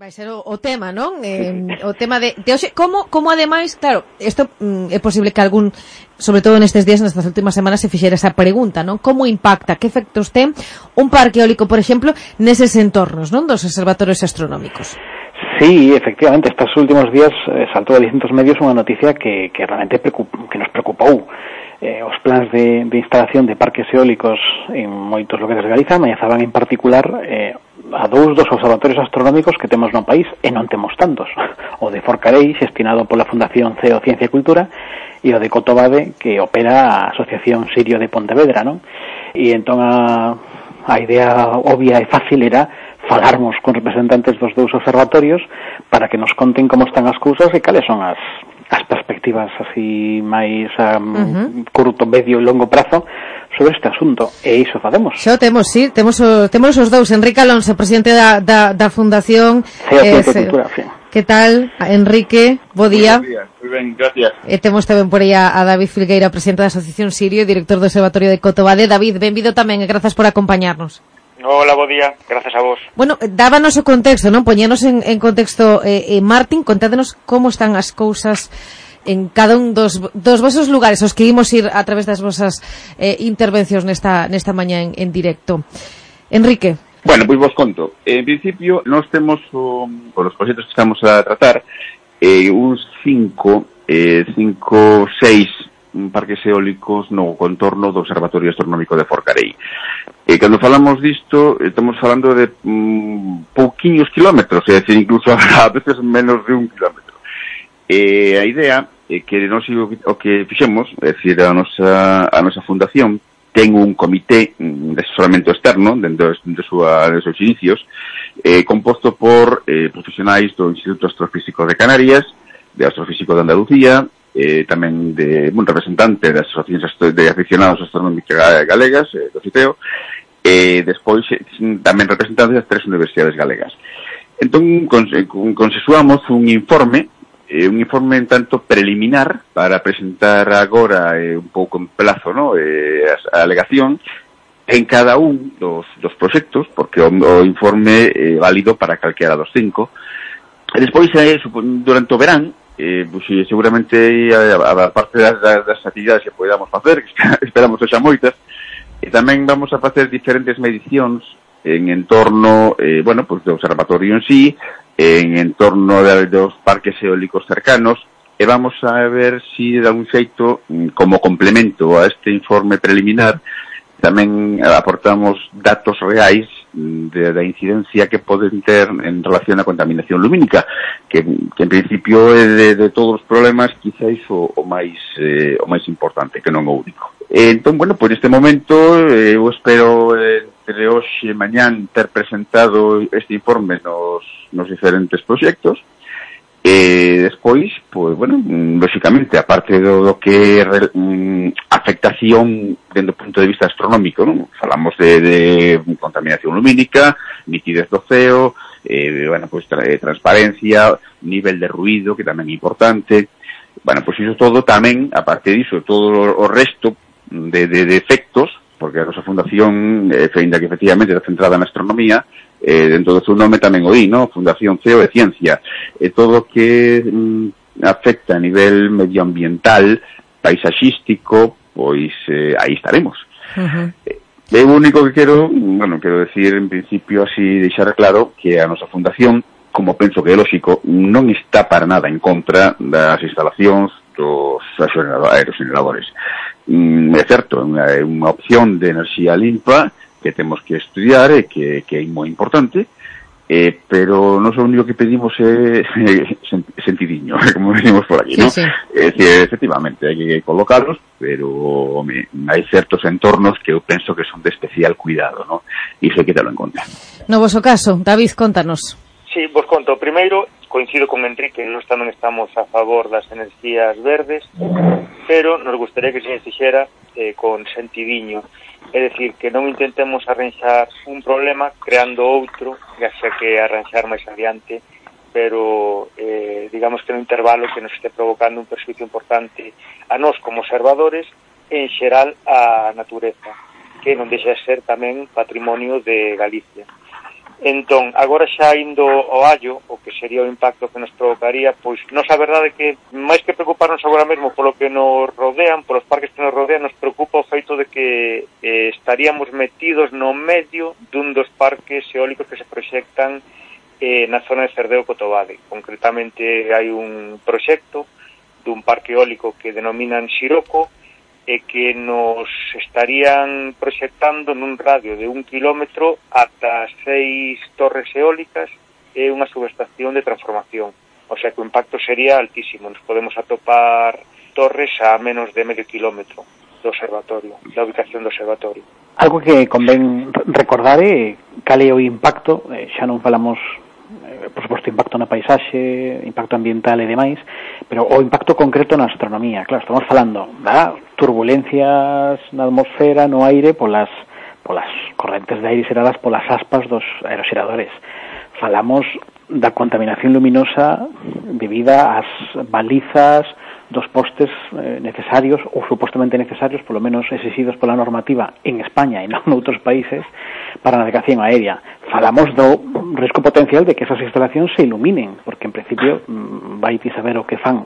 Vai ser o tema, non? O tema de hoxe, como ademais, claro, isto é posible que algún, sobre todo nestes días, nestas últimas semanas, se fixera esa pregunta, non? Como impacta, que efectos ten un parque eólico, por exemplo, neses entornos, non? Dos observatorios astronómicos. Sí, efectivamente, estos últimos días saltou de distintos medios unha noticia que realmente que nos preocupou. Os plans de instalación de parques eólicos en moitos lugares de Galiza ameazaban en particular a dous dos observatorios astronómicos que temos no país, e non temos tantos. O de Forcarei, xestionado pola Fundación CEO Ciencia e Cultura, e o de Cotobade, que opera a Asociación Sirio de Pontevedra, non? E entón a idea obvia e fácil era falarmos con representantes dos dous observatorios para que nos conten como están as cousas e cales son as perspectivas así máis a curto, medio e longo prazo sobre este asunto, e iso facemos. Xa temos, sí, temos os dous, Enrique Alonso, presidente da Fundación CEO Ciencia e Cultura, sí. Que tal, Enrique? Bo día. Moi ben, gracias. E temos tamén por aí a David Filgueira, presidente da Asociación Sirio e director do Observatorio de Cotobade. David, benvido tamén e grazas por acompañarnos. Hola, bo día, gracias a vos. Bueno, dábanos o contexto, non? Poñénos en contexto, Martín, contádenos como están as cousas en cada un dos vosos lugares, os que imos ir a través das vosas intervencións nesta mañá en directo. Enrique. Bueno, pois vos conto. En principio, nós temos, por os proxectos que estamos a tratar, uns 5, 6 parques eólicos no contorno do Observatorio Astronómico de Forcarei. Cando falamos disto, estamos falando de pouquiños kilómetros, é dicir, incluso a veces menos de 1 kilómetro. A idea é que non sei o que fixemos, é dicir, a nosa fundación ten un comité de asesoramento externo dentro de seus inicios, composto por profesionais do Instituto Astrofísico de Canarias, de Astrofísico de Andalucía, tamén de un representante das asociacións de aficionados astronómicas galegas, do CITEO, e despois tamén representantes das 3 universidades galegas. Entón, consensuamos un informe en tanto preliminar para presentar agora un pouco en plazo, ¿no? A alegación en cada un dos proxectos, porque o informe é válido para calquera dos 5. E despois, durante o verán, pues, seguramente a parte das actividades que podamos facer, que esperamos que xa moitas, e tamén vamos a facer diferentes medicións en entorno, pues do observatorio en sí, en entorno dos parques eólicos cercanos, e vamos a ver si de algún xeito, como complemento a este informe preliminar, tamén aportamos datos reais da incidencia que poden ter en relación á contaminación lumínica, que en principio é de todos os problemas quizáis o máis importante, que non o único. Entón, bueno, por este momento eu espero entre hoxe e mañán ter presentado este informe nos diferentes proxectos. Despois, pues, bueno, lógicamente, aparte do que afectación dentro do punto de vista astronómico, ¿no? Falamos de contaminación lumínica, nitidez do ceo, bueno, pues transparencia, nivel de ruido, que tamén é importante. Bueno, pues iso todo tamén, aparte diso, todo o resto de efectos, porque a nosa fundación, ainda que efectivamente está centrada na astronomía, dentro do seu nome tamén o di, ¿no? Fundación CEO de Ciencia, todo o que afecta a nivel medioambiental, paisaxístico, pois aí estaremos. O único que quero decir en principio, así deixar claro, que a nosa fundación, como penso que é lógico, non está para nada en contra das instalacións dos aerogeneradores. É certo, é unha opción de enerxía limpa que temos que estudiar e que é moi importante, pero non o único que pedimos é sentidiño, como decimos por aquí, ¿no? Sí. É dicir, efectivamente, hai que colocarlos, pero hai certos entornos que eu penso que son de especial cuidado, ¿no? E iso hai que terlo en conta. No voso caso, David, contanos. Sí, vos conto. Primeiro, coincido con Enrique, nós tamén estamos a favor das enerxías verdes, pero nos gustaría que se fixera con sentidiño. É dicir, que non intentemos arranxar un problema creando outro, ya xa que arranxar máis adiante, pero digamos que no intervalo que nos este provocando un perjuicio importante a nós como observadores e en xeral a natureza, que non deixa de ser tamén patrimonio de Galicia. Entón, agora xa indo ao Allo, o que sería o impacto que nos provocaría, pois nos a verdade que máis que preocuparnos agora mesmo polo que nos rodean, polos parques que nos rodean, nos preocupa o feito de que estaríamos metidos no medio dun dos parques eólicos que se proxectan na zona de Cerdeo Cotobade. Concretamente hai un proxecto dun parque eólico que denominan Xiroco, e que nos estarían proxectando nun radio de 1 kilómetro ata 6 torres eólicas e unha subestación de transformación. O sea que o impacto sería altísimo. Nos podemos atopar torres a menos de medio kilómetro do observatorio, da ubicación do observatorio. Algo que convén recordar é cal é o impacto, xa non falamos por suposto, impacto na paisaxe, impacto ambiental e demais, pero o impacto concreto na astronomía. Claro, estamos falando da turbulencias na atmosfera, no aire, polas correntes de aire xeradas polas aspas dos aeroxeradores. Falamos da contaminación luminosa debida ás balizas dos postes necesarios ou supostamente necesarios, polo menos exigidos pola normativa en España e non noutros países, para a navegación aérea. Falamos do risco potencial de que esas instalacións se iluminen, porque en principio vai ti saber o que fan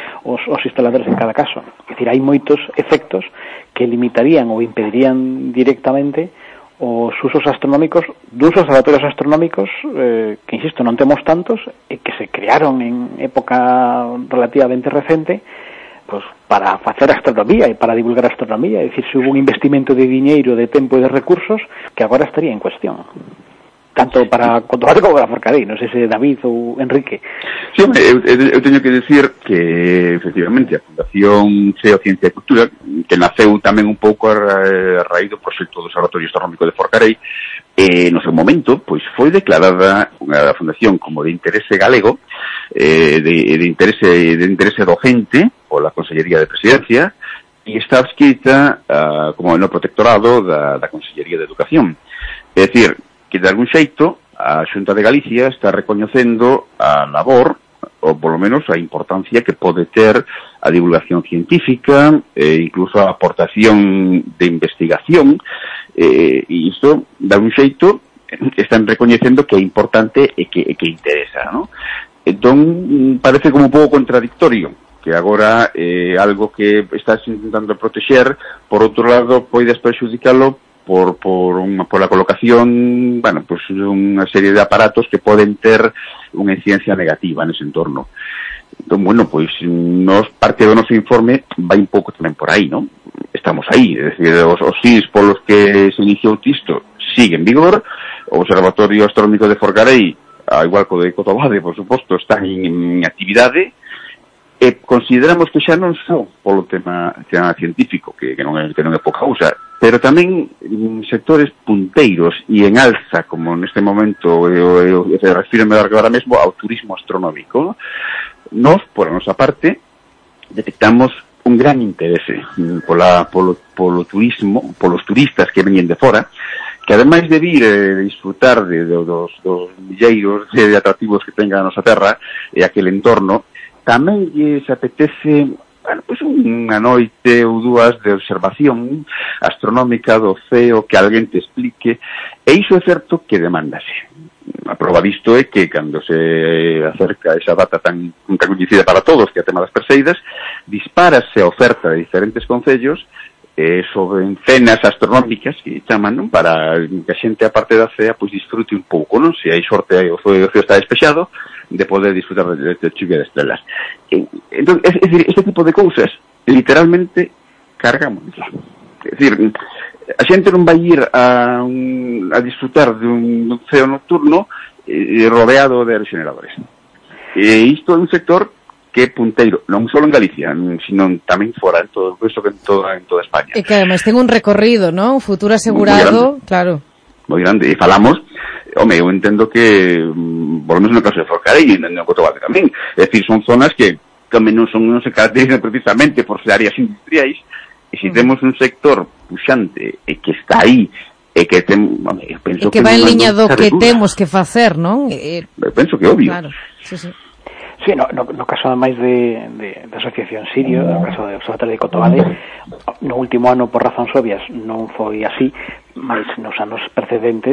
os instaladores en cada caso. É dicir, hai moitos efectos que limitarían ou impedirían directamente os usos astronómicos duns observatorios astronómicos que, insisto, non temos tantos e que se crearon en época relativamente recente pues, para facer astronomía e para divulgar astronomía. É dicir, se hubo un investimento de diñeiro, de tempo e de recursos que agora estaría en cuestión, tanto para Cotobade como para Forcadell. Non sei se David ou Enrique. Sí, eu teño que decir que efectivamente a Fundación Ceo Ciencia e Cultura, que naceu tamén un pouco a raíz do proxecto do Observatorio Astronómico de Forcadell, no seu momento, pois foi declarada a fundación como de interese galego, de interese docente pola Consellería de Presidencia, e está adscrita como no protectorado da Consellería de Educación. É dicir, que de algún xeito a Xunta de Galicia está recoñecendo a labor, ou polo menos a importancia que pode ter a divulgación científica, incluso a aportación de investigación, e isto, de algún xeito, están recoñecendo que é importante e que interesa, ¿no? Entón, parece como un pouco contradictorio que agora algo que estás intentando protexer, por outro lado, podes prexudicalo por la colocación, bueno, pues unha serie de aparatos que poden ter unha incidencia negativa nese entorno. Entón, bueno, pois nos parte do noso informe vai un pouco tamén por aí, non? Estamos aí, é dicir, os SIS polos que se iniciou isto sigue en vigor, o Observatorio Astronómico de Forcadell, a igual co de Cotobade, por suposto, están en actividade, e consideramos que xa non só polo tema científico, que non é pouca cousa, pero tamén en sectores punteiros e en alza, como neste momento eu refírome agora mesmo ao turismo astronómico. Nós, por a nosa parte, detectamos un gran interese polo turismo, polos turistas que veñen de fora, que ademais de vir disfrutar dos milleiros de atractivos que tenga a nosa terra e aquel entorno, tamén lles apetece, bueno, pues unha noite ou dúas de observación astronómica do ceo, que alguén te explique, e iso é certo que demándase. A prova disto é que cando se acerca esa data tan coñecida para todos, que é a tema das Perseidas, dispárase a oferta de diferentes concellos sobre cenas astronómicas que chaman, non? Para que a xente, a parte da cea, pois disfrute un pouco, non? Se hai sorte, o ceo está despexado, de poder disfrutar de chuvia de estrelas. Entón, é dicir, este tipo de cousas literalmente cargamos. É dicir, a xente non vai ir a disfrutar dun ceo nocturno rodeado de aeroxeneradores. E isto é un sector que é punteiro, non só en Galicia, sino tamén fora, en todo toda España. E que ademais ten un recorrido, ¿no? Un futuro asegurado, claro. Moi grande. E falamos, home, eu entendo que, por lo menos no caso de Forcadell e no Cotobade tamén, é dicir, son zonas que tamén non se caracterizan precisamente por ser áreas industriais, e se temos un sector puxante e que está aí, e que penso que va en liña do que temos que facer, non? Penso que é obvio. Claro, sí. Sí, no caso ademais de Asociación Sirio, no caso do Observatorio de Cotobade, no último ano, por razóns obvias, non foi así, mas nos anos precedentes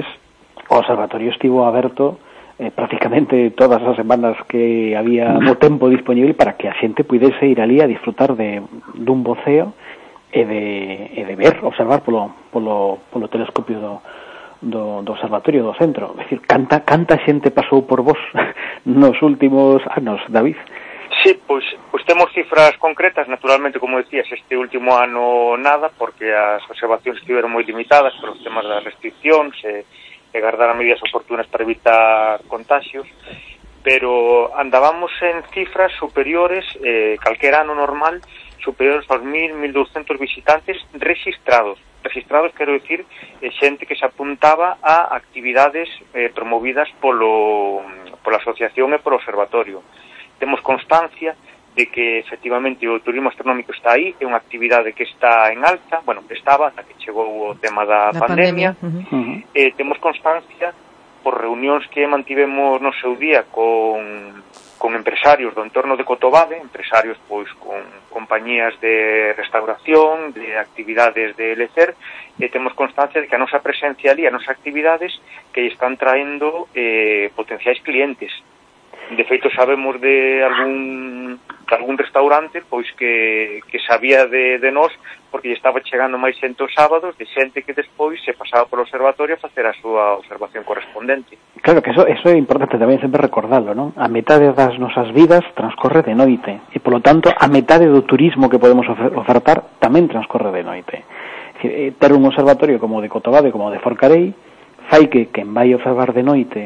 o observatorio estivo aberto prácticamente todas as semanas que había o tempo disponible para que a xente pudese ir ali a disfrutar dun voceo e de ver, observar polo telescopio do observatorio do centro. É dicir, canta xente pasou por vos nos últimos anos, David? Sí, pois temos cifras concretas, naturalmente, como decías, este último ano nada, porque as observacións estiveron moi limitadas por os temas das restriccións e guardar as medidas oportunas para evitar contagios, pero andábamos en cifras superiores, calquera ano normal, superiores aos 1.200 visitantes registrados. Registrados, quero dicir, xente que se apuntaba a actividades promovidas pola asociación e polo observatorio. Temos constancia de que efectivamente o turismo astronómico está aí, é unha actividade que está en alta, bueno, estaba ata que chegou o tema da pandemia. Temos constancia por reunións que mantivemos no seu día con empresarios do entorno de Cotobade, empresarios pois con compañías de restauración, de actividades de lecer, e temos constancia de que a nosa presencia ali, as nosas actividades que están traendo potenciais clientes. De feito, sabemos de algún restaurante pois que sabía de nós porque estaba chegando máis xente os sábados, de xente que despois se pasaba polo observatorio a facer a súa observación correspondente. Claro que eso é importante tamén sempre recordarlo, non? A metade das nosas vidas transcorre de noite e, polo tanto, a metade do turismo que podemos ofertar tamén transcorre de noite. Ter un observatorio como o de Cotobade, como o de Forcarei, fai que quen vai observar de noite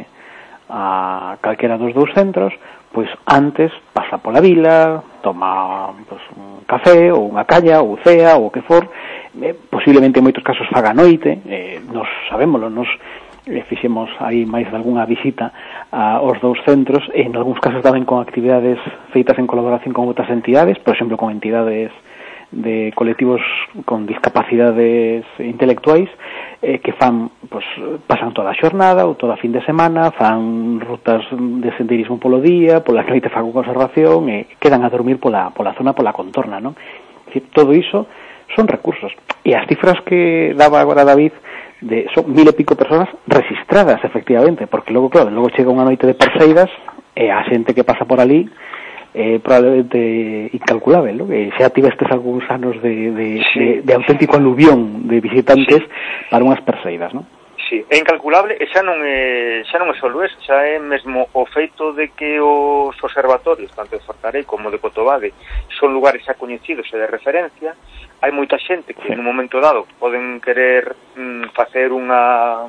a calquera dos dous centros, pois antes pasa pola vila, toma un café ou unha calla ou cea ou o que for, posiblemente en moitos casos faga noite, nos sabémolo, nos fixemos aí máis de algunha visita aos dous centros, e en algúns casos tamén con actividades feitas en colaboración con outras entidades, por exemplo con entidades de colectivos con discapacidades intelectuais, que fan, pasan toda a xornada ou toda a fin de semana, fan rutas de senderismo polo día, pola noite fan conservación e quedan a dormir pola zona, pola contorna, non? É dicir, todo iso son recursos. E as cifras que daba agora David son 1.000 e pico personas registradas, efectivamente, porque logo chega unha noite de Perseidas e a xente que pasa por ali probablemente incalculable, ¿no? Xa tivestes algúns anos de auténtico aluvión de visitantes para unhas Perseidas, ¿no? Sí, é incalculable e xa non é solo eso, xa é mesmo o feito de que os observatorios, tanto de Forcarei como de Cotobade, son lugares xa coñecidos e de referencia. Hai moita xente que en un momento dado poden querer facer unha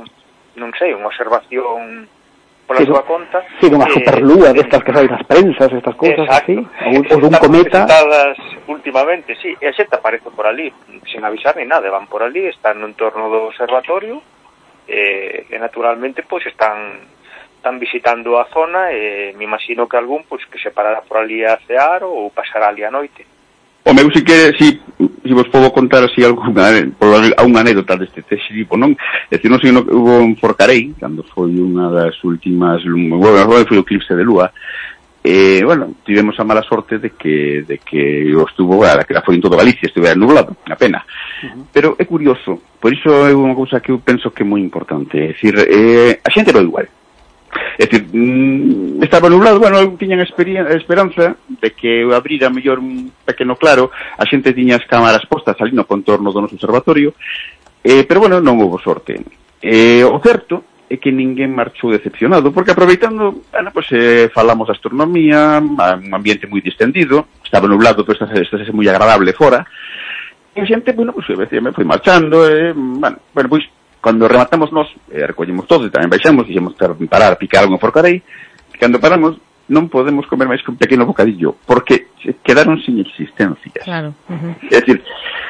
observación pola súa conta. Sí, unha superlúa destas que sai nas prensas, estas cousas así, ou dun cometa. Últimamente, sí, e a xente aparece por ali, sin avisar ni nada, van por ali, están no entorno do observatorio, e naturalmente, pois, están visitando a zona, e me imagino que algún, pois, que se parará por ali a cear ou pasará ali a noite. O meu si que, si vos podo contar así alguna anécdota deste tipo, non? É dicir, non sei, hubo en Forcarei, cando foi unha das últimas, foi o eclipse de lúa, bueno, tivemos a mala sorte de que estuvo, que foi en todo Galicia, estivera nublado, a pena. Pero é curioso, por iso é unha cousa que eu penso que é moi importante, é dicir, a xente non é igual. É dicir, estaba nublado, bueno, tiñan esperanza de que abrira mellor un pequeno claro, a xente tiña as cámaras postas ali no contorno do noso observatorio, pero bueno, non houve sorte. O certo é que ninguén marchou decepcionado, porque aproveitando, bueno, pues, falamos de astronomía, un ambiente moi distendido, estaba nublado, pero está moi agradable fora, e a xente, bueno, pues, me foi marchando, bueno, pois, cando rematamos nós, recollemos todo e tamén baixamos, dixemos parar, picar algo en Forcarei, e cando paramos non podemos comer máis que un pequeno bocadillo, porque quedaron sin existencias. Claro. É dicir,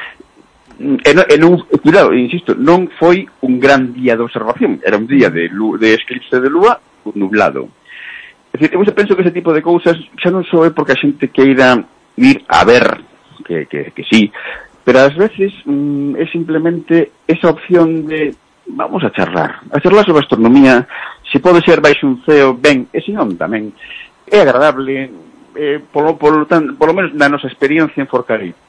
cuidado, insisto, non foi un gran día de observación, era un día de eclipse de lúa nublado. É dicir, eu penso que ese tipo de cousas xa non só é porque a xente queira ir a ver, que sí, pero ás veces é simplemente esa opción de vamos a charlar sobre astronomía, se pode ser baixo un ceo, ben, e se non tamén é agradable, polo menos na nosa experiencia en Forcarei.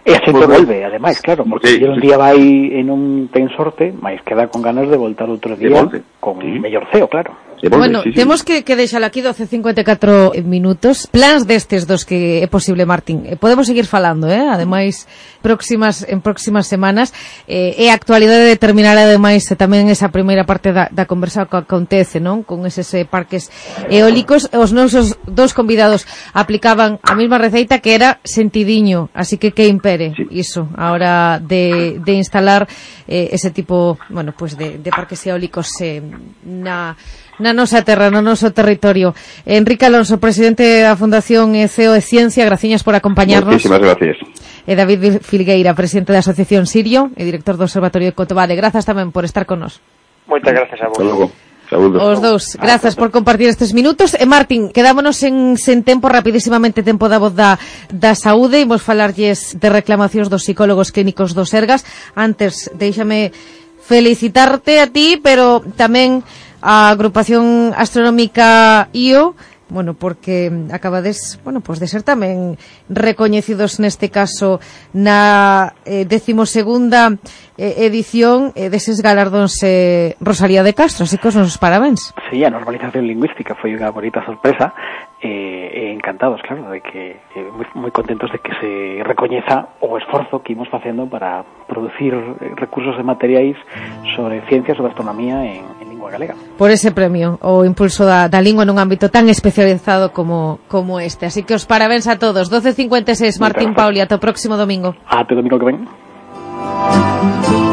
E a xente volve, ademais, claro, porque se un día vai e non ten sorte, máis queda con ganas de voltar outro día con mellor ceo, claro. Bueno, temos que deixar aquí 12:54 minutos. Plans destes dos que é posible, Martín. Podemos seguir falando, ademais en próximas semanas. E a actualidade de terminar ademais tamén esa primeira parte da conversa que acontece, non? Con eses parques eólicos. Os nosos dos convidados aplicaban a mesma receita, que era sentidiño, así que impere iso a hora de instalar ese tipo, bueno, pues de parques eólicos na nosa terra, no noso territorio. Enrique Alonso, presidente da Fundación CEO de Ciencia, graciñas por acompañarnos. Muchísimas gracias. E David Filgueira, presidente da Asociación Sirio e director do Observatorio de Cotobade. Grazas tamén por estar con nos. Moitas gracias a vos. Hasta logo. Saúdos. Os dous, grazas por compartir estes minutos. E Martín, quedámonos sen tempo, rapidísimamente, tempo da voz da saúde. Imos falarlles de reclamacións dos psicólogos clínicos do Sergas. Antes, déixame felicitarte a ti, pero tamén a agrupación astronómica IO, bueno, porque acabades, bueno, pues de ser tamén recoñecidos neste caso na 12ª edición deses galardóns Rosalía de Castro, así que os nos parabéns. Sí, a normalización lingüística foi unha bonita sorpresa, encantados, claro, de que moi contentos de que se recoñeza o esforzo que imos facendo para producir recursos e materiais sobre ciencias, sobre astronomía en lingua galega. Por ese premio, o impulso da lingua nun ámbito tan especializado como este. Así que os parabéns a todos. 12:56, Martín Pauli, ata o próximo domingo. Ate o domingo que ven.